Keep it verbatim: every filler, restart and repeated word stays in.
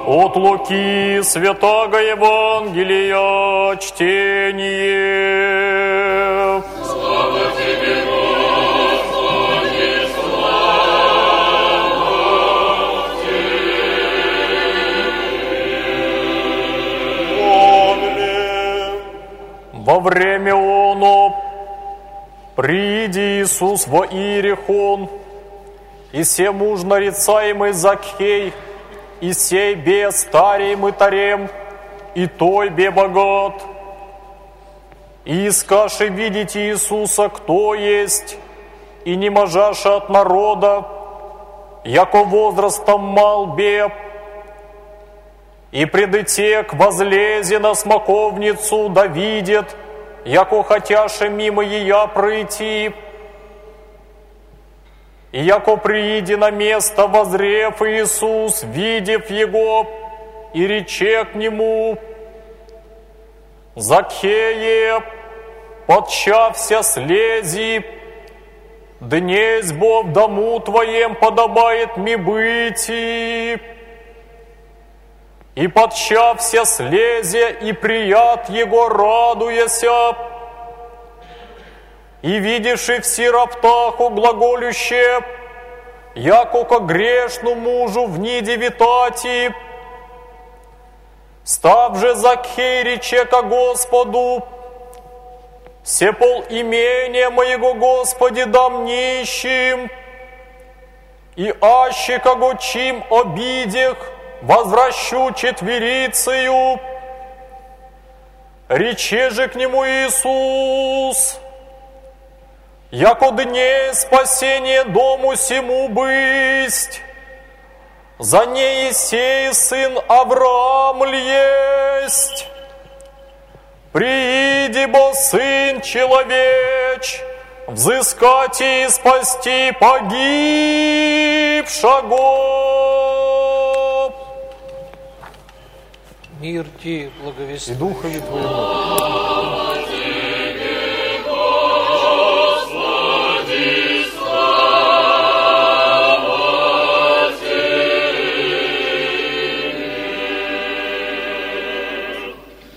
От Луки Святого Евангелия чтение. Слава Тебе, Господи, слава Тебе. Во время оно приди Иисус во Иерихон, и се муж нарицаемый Закхей, и сей бе старей мытарем, и той бе богат. И искаши видите Иисуса, кто есть, и не можаша от народа, яко возрастом мал бе, и предытек возлезе на смоковницу, да видит, яко хотяше мимо ея пройти. И яко прииди на место, возрев Иисус, видев его, и рече к нему: Закхее, подчався слези, днесь бо в дому твоем подобает ми быти. И подчався слезе, и прият его радуяся, и видиши в сироптаху глаголюще, яко ко грешну мужу в ниде витати. Став же Закхей рече ко Господу: се пол имения моего, Господи, дам нищим, и аще кого чим обидех возвращу четверицею. Рече же к нему Иисус: яко дней спасение дому сему бысть, за ней сей сын Авраам ли есть. Прииди, бо сын человеч, взыскать и спасти погибшего. Мир ти, благовестие. И духове твоему.